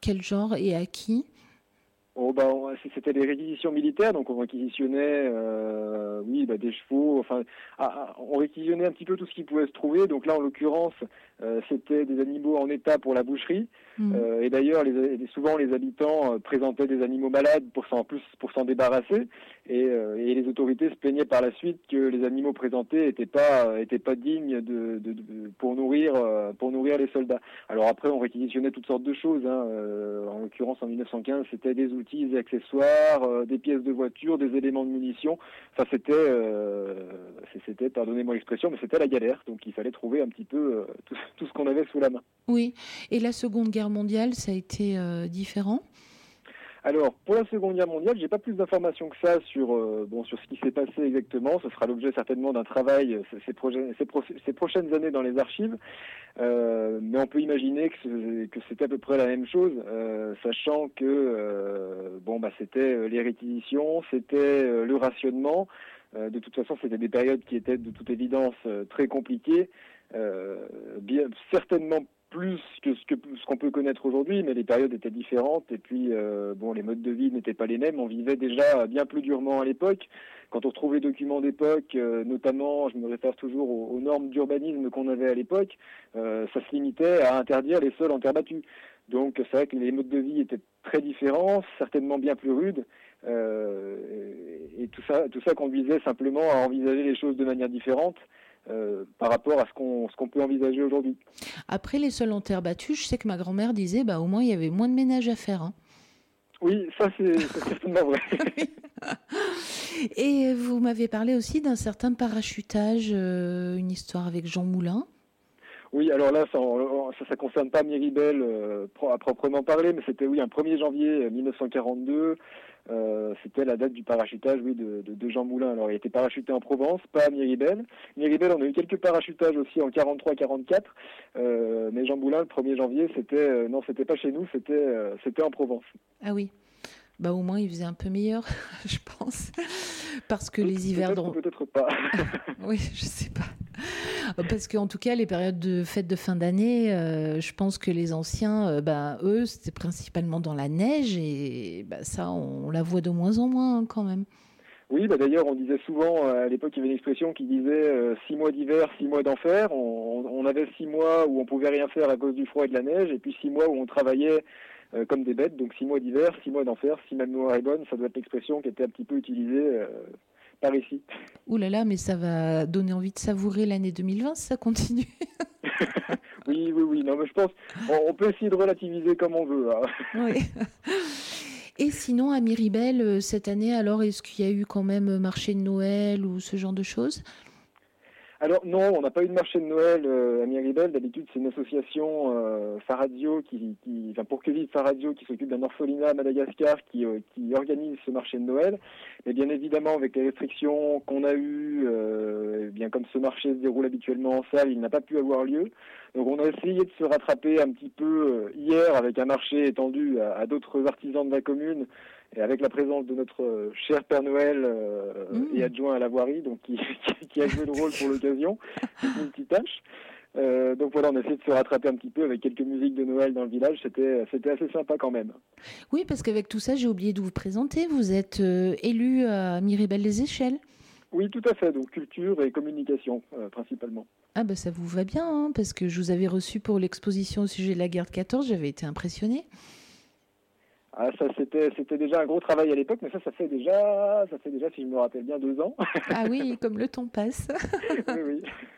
Speaker 2: quel genre et à qui ?
Speaker 11: Oh, bah, c'était des réquisitions militaires, donc on réquisitionnait euh, oui, bah, des chevaux, enfin, ah, on réquisitionnait un petit peu tout ce qui pouvait se trouver. Donc là, en l'occurrence, euh, c'était des animaux en état pour la boucherie. Mmh. Euh, et d'ailleurs, les, souvent, les habitants euh, présentaient des animaux malades pour s'en, plus, pour s'en débarrasser. Et, euh, et les autorités se plaignaient par la suite que les animaux présentés n'étaient pas, étaient pas dignes de, de, de, pour, nourrir, euh, pour nourrir les soldats. Alors après, on réquisitionnait toutes sortes de choses. Hein. Euh, en l'occurrence, en mille neuf cent quinze, c'était des outils, des accessoires, euh, des pièces de voiture, des éléments de munitions. Enfin, c'était, euh, c'était, pardonnez-moi l'expression, mais c'était la galère. Donc il fallait trouver un petit peu euh, tout, tout ce qu'on avait sous la main.
Speaker 2: Oui. Et la Seconde Guerre mondiale, ça a été euh, différent ?
Speaker 11: Alors, pour la Seconde Guerre mondiale, j'ai pas plus d'informations que ça sur euh, bon sur ce qui s'est passé exactement. Ce sera l'objet certainement d'un travail ces, ces, projets, ces, pro- ces prochaines années dans les archives. Euh, mais on peut imaginer que, que c'était à peu près la même chose, euh, sachant que euh, bon bah c'était les réquisitions, c'était euh, le rationnement. Euh, de toute façon, c'était des périodes qui étaient de toute évidence euh, très compliquées, euh, bien certainement plus que ce, que ce qu'on peut connaître aujourd'hui, mais les périodes étaient différentes et puis euh, bon, les modes de vie n'étaient pas les mêmes. On vivait déjà bien plus durement à l'époque. Quand on retrouve les documents d'époque, euh, notamment, je me réfère toujours aux, aux normes d'urbanisme qu'on avait à l'époque, euh, ça se limitait à interdire les sols en terre battue. Donc c'est vrai que les modes de vie étaient très différents, certainement bien plus rudes, euh, et tout ça, tout ça conduisait simplement à envisager les choses de manière différente. Euh, par rapport à ce qu'on, ce qu'on peut envisager aujourd'hui.
Speaker 2: Après les sols en terre battue, je sais que ma grand-mère disait bah, au moins il y avait moins de ménage à faire. Hein.
Speaker 11: Oui, ça c'est, c'est certainement vrai.
Speaker 2: Et vous m'avez parlé aussi d'un certain parachutage, euh, une histoire avec Jean Moulin.
Speaker 11: Oui, alors là, ça ça, ça concerne pas Miribel euh, à proprement parler, mais c'était oui un premier janvier mille neuf cent quarante-deux. Euh, c'était la date du parachutage, oui, de, de, de Jean Moulin. Alors, il a été parachuté en Provence, pas à Miribel. Miribel, on a eu quelques parachutages aussi en quarante-trois quarante-quatre, euh, mais Jean Moulin, le premier janvier, c'était euh, non, c'était pas chez nous, c'était euh, c'était en Provence.
Speaker 2: Ah oui. Bah au moins il faisait un peu meilleur, je pense, parce que les hivers
Speaker 11: peut-être,
Speaker 2: dans...
Speaker 11: peut-être pas.
Speaker 2: Oui, je sais pas. Parce qu'en tout cas, les périodes de fêtes de fin d'année, euh, je pense que les anciens, euh, bah, eux, c'était principalement dans la neige et bah, ça, on la voit de moins en moins hein, quand même.
Speaker 11: Oui, bah d'ailleurs, on disait souvent, à l'époque, il y avait une expression qui disait euh, six mois d'hiver, six mois d'enfer. On, on avait six mois où on pouvait rien faire à cause du froid et de la neige, et puis six mois où on travaillait euh, comme des bêtes. Donc six mois d'hiver, six mois d'enfer. Si ma mémoire est bonne, ça doit être l'expression qui était un petit peu utilisée euh, par ici.
Speaker 2: Ouh là là, mais ça va donner envie de savourer l'année deux mille vingt si ça continue.
Speaker 11: Oui, oui, oui. Non, mais je pense on, on peut essayer de relativiser comme on veut. Hein.
Speaker 2: Oui. Et sinon, à Miribel, cette année, alors, est-ce qu'il y a eu quand même marché de Noël ou ce genre de choses ?
Speaker 11: Alors non, on n'a pas eu de marché de Noël euh, à Miribel. D'habitude, c'est une association euh, Faradio, qui, qui, enfin pour que vive Faradio, qui s'occupe d'un orphelinat à Madagascar, qui, euh, qui organise ce marché de Noël. Mais bien évidemment, avec les restrictions qu'on a eues, euh, bien comme ce marché se déroule habituellement en salle, il n'a pas pu avoir lieu. Donc on a essayé de se rattraper un petit peu euh, hier avec un marché étendu à, à d'autres artisans de la commune. Et avec la présence de notre euh, cher Père Noël euh, mmh. et adjoint à la voirie, donc qui, qui a joué le rôle pour l'occasion, multitâche. Euh, donc voilà, on a essayé de se rattraper un petit peu avec quelques musiques de Noël dans le village. C'était, c'était assez sympa quand même.
Speaker 2: Oui, parce qu'avec tout ça, j'ai oublié de vous présenter. Vous êtes euh, élu à Miribel-les-Échelles.
Speaker 11: Oui, tout à fait. Donc culture et communication, euh, principalement.
Speaker 2: Ah ben ça vous va bien, hein, parce que je vous avais reçu pour l'exposition au sujet de la guerre de quatorze. J'avais été impressionnée.
Speaker 11: Ah, ça, c'était, c'était déjà un gros travail à l'époque, mais ça, ça fait déjà, ça fait déjà, si je me rappelle bien, deux ans.
Speaker 2: Ah oui, comme le temps passe.
Speaker 11: Oui, oui.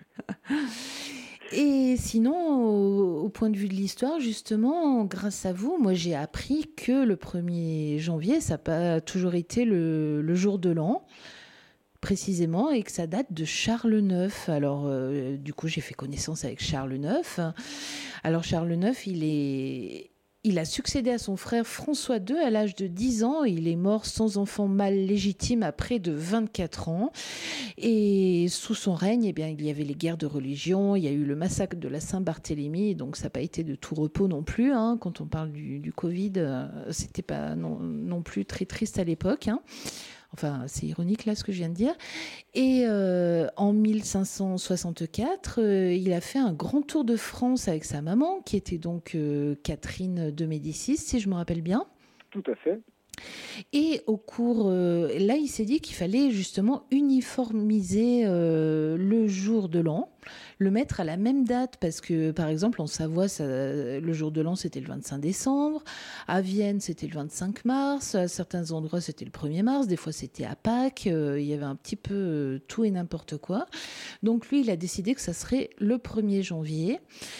Speaker 2: Et sinon, au, au point de vue de l'histoire, justement, grâce à vous, moi, j'ai appris que le premier janvier, ça n'a pas toujours été le, le jour de l'an, précisément, et que ça date de Charles neuf. Alors, euh, du coup, j'ai fait connaissance avec Charles neuf. Alors, Charles neuf, il est... Il a succédé à son frère François deux à l'âge de dix ans et il est mort sans enfant mâle légitime à près de vingt-quatre ans. Et sous son règne, eh bien, il y avait les guerres de religion, il y a eu le massacre de la Saint-Barthélemy, donc ça n'a pas été de tout repos non plus. Hein. Quand on parle du, du Covid, euh, c'était pas non, non plus très triste à l'époque. Hein. Enfin, c'est ironique là ce que je viens de dire. Et euh, en mille cinq cent soixante-quatre, euh, il a fait un grand tour de France avec sa maman, qui était donc euh, Catherine de Médicis, si je me rappelle bien.
Speaker 11: Tout à fait.
Speaker 2: Et au cours, euh, là, il s'est dit qu'il fallait justement uniformiser euh, le jour de l'an, le mettre à la même date, parce que, par exemple, en Savoie, ça, le jour de l'an, c'était le vingt-cinq décembre, à Vienne, c'était le vingt-cinq mars, à certains endroits, c'était le premier mars, des fois, c'était à Pâques, euh, il y avait un petit peu euh, tout et n'importe quoi. Donc, lui, il a décidé que ça serait le premier janvier,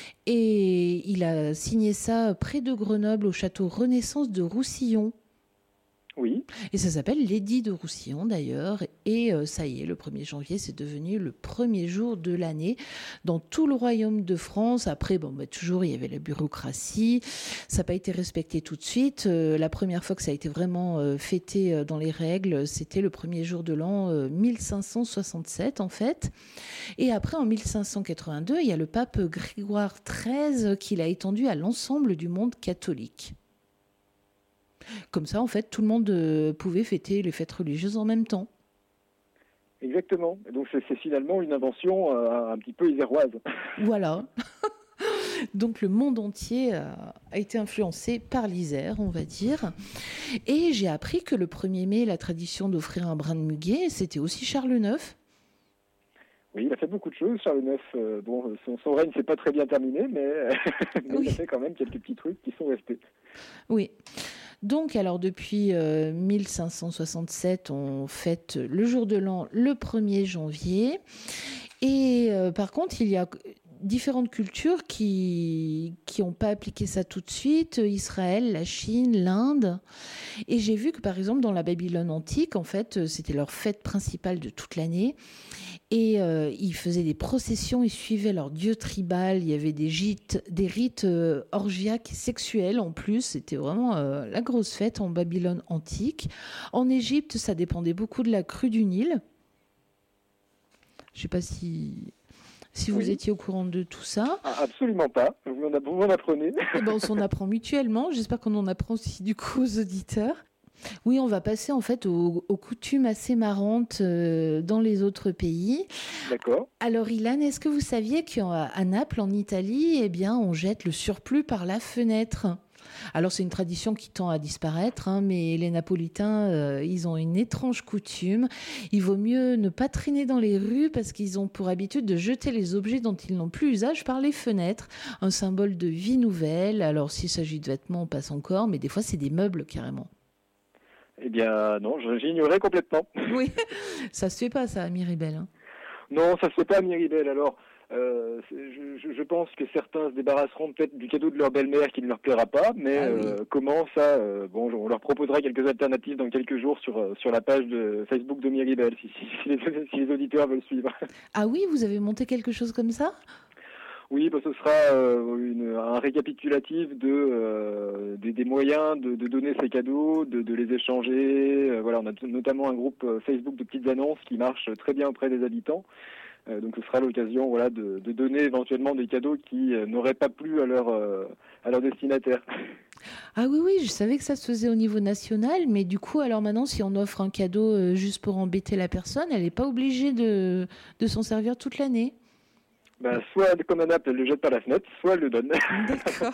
Speaker 2: et il a signé ça près de Grenoble, au château Renaissance de Roussillon.
Speaker 11: Oui.
Speaker 2: Et ça s'appelle l'édit de Roussillon d'ailleurs. Et euh, ça y est, le premier janvier, c'est devenu le premier jour de l'année dans tout le royaume de France. Après, bon, bah, toujours, il y avait la bureaucratie. Ça n'a pas été respecté tout de suite. Euh, la première fois que ça a été vraiment euh, fêté euh, dans les règles, c'était le premier jour de l'an euh, mille cinq cent soixante-sept en fait. Et après, en mille cinq cent quatre-vingt-deux, il y a le pape Grégoire treize qui l'a étendu à l'ensemble du monde catholique. Comme ça, en fait, tout le monde euh, pouvait fêter les fêtes religieuses en même temps.
Speaker 11: Exactement. Donc c'est, c'est finalement une invention euh, un petit peu iséroise.
Speaker 2: Voilà. Donc le monde entier a, a été influencé par l'Isère, on va dire. Et j'ai appris que le premier mai, la tradition d'offrir un brin de muguet, c'était aussi Charles neuf.
Speaker 11: Oui, il a fait beaucoup de choses, Charles neuf. Euh, bon, son, son règne ne s'est pas très bien terminé, mais, mais oui. Il a fait quand même quelques petits trucs qui sont restés.
Speaker 2: Oui. Donc, alors, depuis euh, mille cinq cent soixante-sept, on fête le jour de l'an le premier janvier. Et euh, par contre, il y a différentes cultures qui qui n'ont pas appliqué ça tout de suite. Israël, la Chine, l'Inde. Et j'ai vu que, par exemple, dans la Babylone antique, en fait, c'était leur fête principale de toute l'année. Et euh, ils faisaient des processions, ils suivaient leur dieu tribal, il y avait des, gîtes, des rites euh, orgiaques et sexuels en plus, c'était vraiment euh, la grosse fête en Babylone antique. En Égypte, ça dépendait beaucoup de la crue du Nil. Je ne sais pas si, si vous oui. étiez au courant de tout ça.
Speaker 11: Ah, absolument pas, vous en, vous en apprenez.
Speaker 2: Et ben, on s'en apprend mutuellement, j'espère qu'on en apprend aussi du coup aux auditeurs. Oui, on va passer en fait aux, aux coutumes assez marrantes euh, dans les autres pays.
Speaker 11: D'accord.
Speaker 2: Alors Ilan, est-ce que vous saviez qu'à Naples, en Italie, eh bien, on jette le surplus par la fenêtre ? Alors c'est une tradition qui tend à disparaître, hein, mais les Napolitains, euh, ils ont une étrange coutume. Il vaut mieux ne pas traîner dans les rues parce qu'ils ont pour habitude de jeter les objets dont ils n'ont plus usage par les fenêtres. Un symbole de vie nouvelle. Alors s'il s'agit de vêtements, on passe encore, mais des fois c'est des meubles carrément.
Speaker 11: Eh bien, non, j'ignorais complètement.
Speaker 2: Oui, ça se fait pas, ça, à Miribel. Hein.
Speaker 11: Non, ça se fait pas à Miribel. Alors, euh, je, je pense que certains se débarrasseront peut-être du cadeau de leur belle-mère qui ne leur plaira pas, mais ah, oui. euh, comment ça euh, Bon, on leur proposera quelques alternatives dans quelques jours sur sur la page de Facebook de Miribel, si, si, si, les, si les auditeurs veulent suivre.
Speaker 2: Ah oui, vous avez monté quelque chose comme ça ?
Speaker 11: Oui, bah, ce sera euh, une, un récapitulatif de, euh, des, des moyens de, de donner ces cadeaux, de, de les échanger. Euh, voilà, on a t- notamment un groupe euh, Facebook de petites annonces qui marche très bien auprès des habitants. Euh, donc ce sera l'occasion voilà, de, de donner éventuellement des cadeaux qui euh, n'auraient pas plu à leur, euh, à leur destinataire.
Speaker 2: Ah oui, oui, je savais que ça se faisait au niveau national, mais du coup, alors maintenant, si on offre un cadeau euh, juste pour embêter la personne, elle n'est pas obligée de, de s'en servir toute l'année.
Speaker 11: Ben, soit comme un Naples, elle le jette par la fenêtre, soit elle le donne.
Speaker 2: D'accord.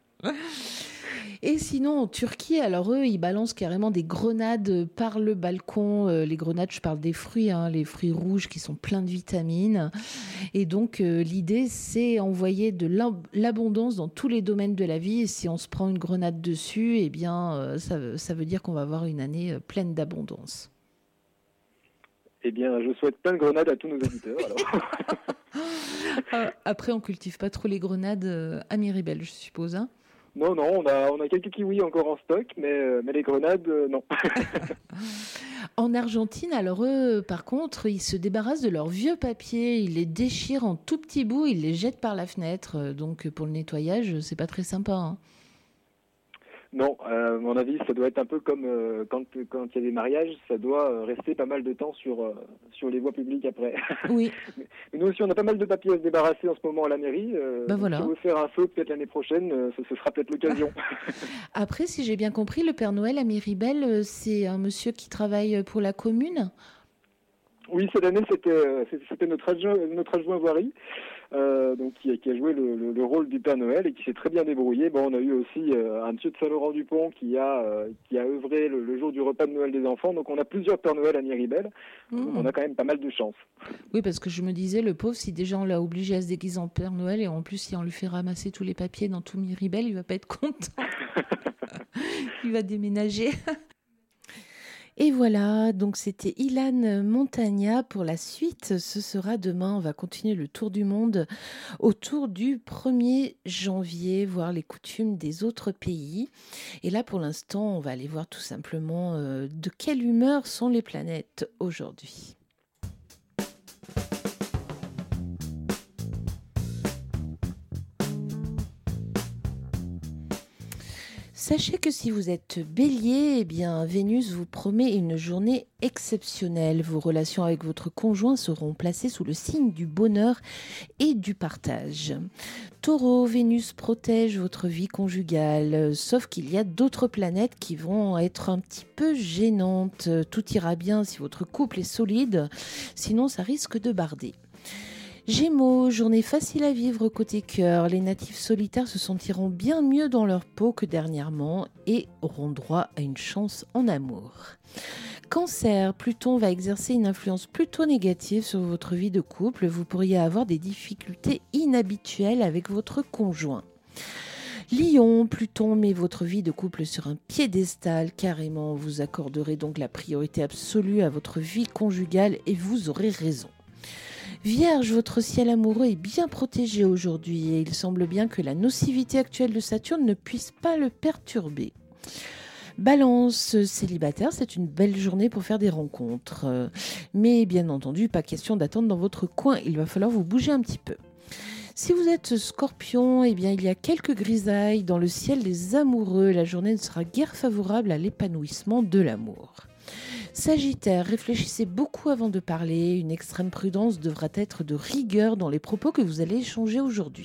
Speaker 2: Et sinon, en Turquie, alors eux, ils balancent carrément des grenades par le balcon. Euh, les grenades, je parle des fruits, hein, les fruits rouges qui sont pleins de vitamines. Et donc, euh, l'idée, c'est envoyer de l'abondance dans tous les domaines de la vie. Et si on se prend une grenade dessus, eh bien, euh, ça, ça veut dire qu'on va avoir une année pleine d'abondance.
Speaker 11: Eh bien, je souhaite plein de grenades à tous nos auditeurs.
Speaker 2: Alors. Après, on cultive pas trop les grenades à Miribel, je suppose. Hein
Speaker 11: non, non, on a, on a quelques kiwis encore en stock, mais, mais les grenades, euh, non.
Speaker 2: En Argentine, alors eux, par contre, ils se débarrassent de leurs vieux papiers, ils les déchirent en tout petits bouts, ils les jettent par la fenêtre. Donc, pour le nettoyage, c'est pas très sympa. Hein.
Speaker 11: Non, euh, à mon avis, ça doit être un peu comme euh, quand quand il y a des mariages, ça doit euh, rester pas mal de temps sur euh, sur les voies publiques après.
Speaker 2: Oui.
Speaker 11: Mais nous aussi, on a pas mal de papiers à se débarrasser en ce moment à la mairie. Euh,
Speaker 2: Ben
Speaker 11: donc
Speaker 2: voilà.
Speaker 11: Si on veut faire un feu peut-être l'année prochaine, euh, ce, ce sera peut-être l'occasion.
Speaker 2: Après, si j'ai bien compris, le Père Noël à Méribel, euh, c'est un monsieur qui travaille pour la commune.
Speaker 11: Oui, cette année, c'était euh, c'était notre adjoint, notre adjoint voirie, euh, donc qui a, qui a joué le, le, le rôle du Père Noël et qui s'est très bien débrouillé. Bon, on a eu aussi euh, un monsieur de Saint-Laurent-du-Pont qui a euh, qui a œuvré le, le jour du repas de Noël des enfants. Donc on a plusieurs Pères Noël à Méribel.
Speaker 2: Mmh.
Speaker 11: On a quand même pas mal de chance.
Speaker 2: Oui, parce que je me disais, le pauvre, si déjà on l'a obligé à se déguiser en Père Noël et en plus si on lui fait ramasser tous les papiers dans tout Méribel, il va pas être content. Il va déménager. Et voilà, donc c'était Ilan Montagna pour la suite. Ce sera demain, on va continuer le tour du monde autour du premier janvier, voir les coutumes des autres pays. Et là, pour l'instant, on va aller voir tout simplement euh, de quelle humeur sont les planètes aujourd'hui. Sachez que si vous êtes bélier, eh bien, Vénus vous promet une journée exceptionnelle. Vos relations avec votre conjoint seront placées sous le signe du bonheur et du partage. Taureau, Vénus protège votre vie conjugale, sauf qu'il y a d'autres planètes qui vont être un petit peu gênantes. Tout ira bien si votre couple est solide, sinon ça risque de barder. Gémeaux, journée facile à vivre côté cœur. Les natifs solitaires se sentiront bien mieux dans leur peau que dernièrement et auront droit à une chance en amour. Cancer, Pluton va exercer une influence plutôt négative sur votre vie de couple. Vous pourriez avoir des difficultés inhabituelles avec votre conjoint. Lion, Pluton met votre vie de couple sur un piédestal carrément. Vous accorderez donc la priorité absolue à votre vie conjugale et vous aurez raison. Vierge, votre ciel amoureux est bien protégé aujourd'hui et il semble bien que la nocivité actuelle de Saturne ne puisse pas le perturber. Balance, célibataire, c'est une belle journée pour faire des rencontres. Mais bien entendu, pas question d'attendre dans votre coin, il va falloir vous bouger un petit peu. Si vous êtes Scorpion, eh bien, il y a quelques grisailles dans le ciel des amoureux. La journée ne sera guère favorable à l'épanouissement de l'amour. Sagittaire, réfléchissez beaucoup avant de parler. Une extrême prudence devra être de rigueur dans les propos que vous allez échanger aujourd'hui.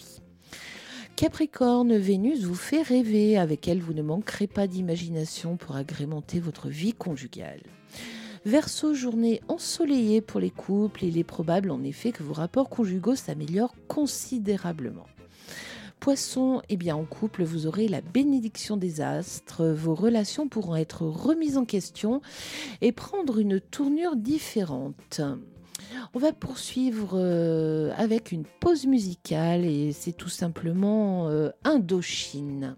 Speaker 2: Capricorne, Vénus vous fait rêver. Avec elle, vous ne manquerez pas d'imagination pour agrémenter votre vie conjugale. Verseau, journée ensoleillée pour les couples. Il est probable en effet que vos rapports conjugaux s'améliorent considérablement. Poisson, eh bien en couple, vous aurez la bénédiction des astres. Vos relations pourront être remises en question et prendre une tournure différente. On va poursuivre euh, avec une pause musicale et c'est tout simplement euh, Indochine.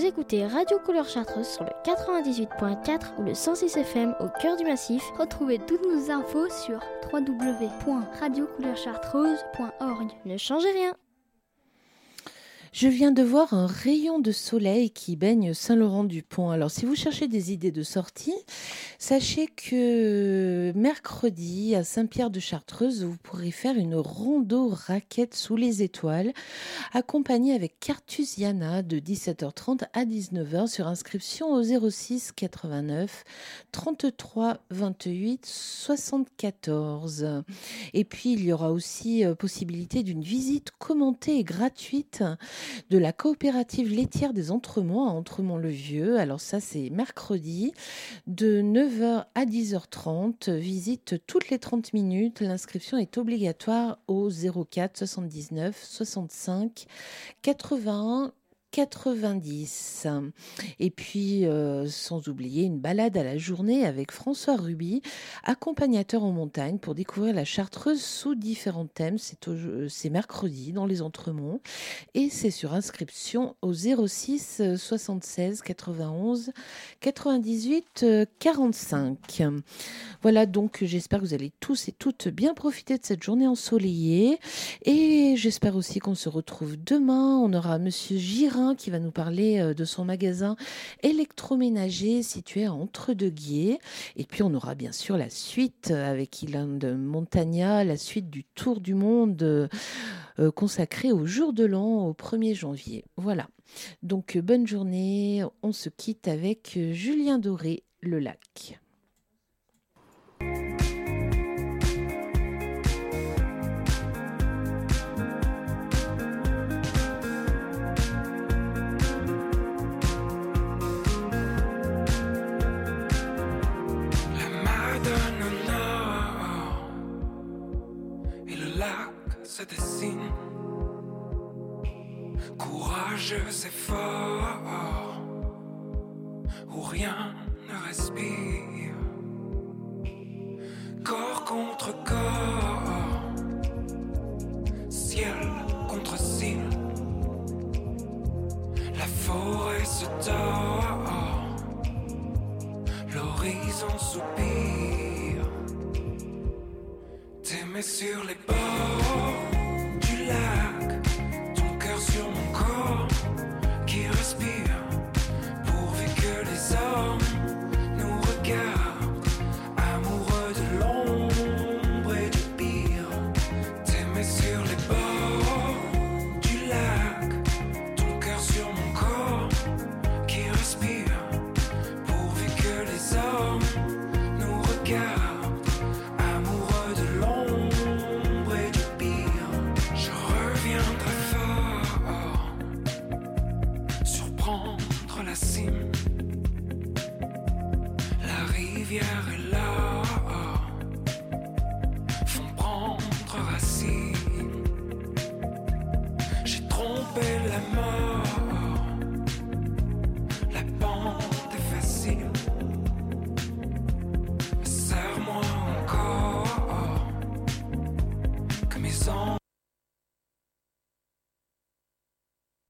Speaker 12: écoutez Radio Couleur Chartreuse sur le quatre-vingt-dix-huit point quatre ou le cent six F M au cœur du massif.
Speaker 13: Retrouvez toutes nos infos sur w w w point radio couleur chartreuse point org.
Speaker 12: Ne changez rien.
Speaker 2: Je viens de voir un rayon de soleil qui baigne Saint-Laurent-du-Pont. Alors, si vous cherchez des idées de sortie, sachez que mercredi, à Saint-Pierre-de-Chartreuse, vous pourrez faire une rando raquette sous les étoiles, accompagnée avec Cartusiana de dix-sept heures trente à dix-neuf heures sur inscription au zéro six quatre-vingt-neuf trente-trois vingt-huit soixante-quatorze. Et puis, il y aura aussi euh, possibilité d'une visite commentée et gratuite de la coopérative laitière des Entremonts à Entremont-le-Vieux. Alors ça, c'est mercredi de neuf heures à dix heures trente. Visite toutes les trente minutes. L'inscription est obligatoire au zéro quatre soixante-dix-neuf soixante-cinq quatre-vingt-un quatre-vingt-dix. Et puis, euh, sans oublier une balade à la journée avec François Ruby, accompagnateur en montagne, pour découvrir la Chartreuse sous différents thèmes. C'est, au, c'est mercredi dans les Entremonts et c'est sur inscription au zéro six soixante-seize quatre-vingt-onze quatre-vingt-dix-huit quarante-cinq. Voilà, donc j'espère que vous allez tous et toutes bien profiter de cette journée ensoleillée et j'espère aussi qu'on se retrouve demain. On aura Monsieur Girin qui va nous parler de son magasin électroménager situé à Entre-deux-Guiers. Et puis on aura bien sûr la suite avec Ilan de Montagna, la suite du Tour du Monde euh, consacré au jour de l'an au premier janvier. Voilà. Donc bonne journée. On se quitte avec Julien Doré, Le Lac.
Speaker 14: Se dessine, courageux et fort, où rien ne respire, corps contre corps, ciel contre ciel, la forêt se tord, l'horizon soupire, t'aimer sur les bords du lac, ton cœur sur mon corps qui respire, pourvu que les hommes nous regardent, amoureux de l'ombre et du pire. T'aimer sur les bords du lac, ton cœur sur mon corps qui respire, pourvu que les hommes nous regardent. La rivière est là, font prendre racine. J'ai trompé la mort, la pente est facile. Serre-moi encore, que mes ans.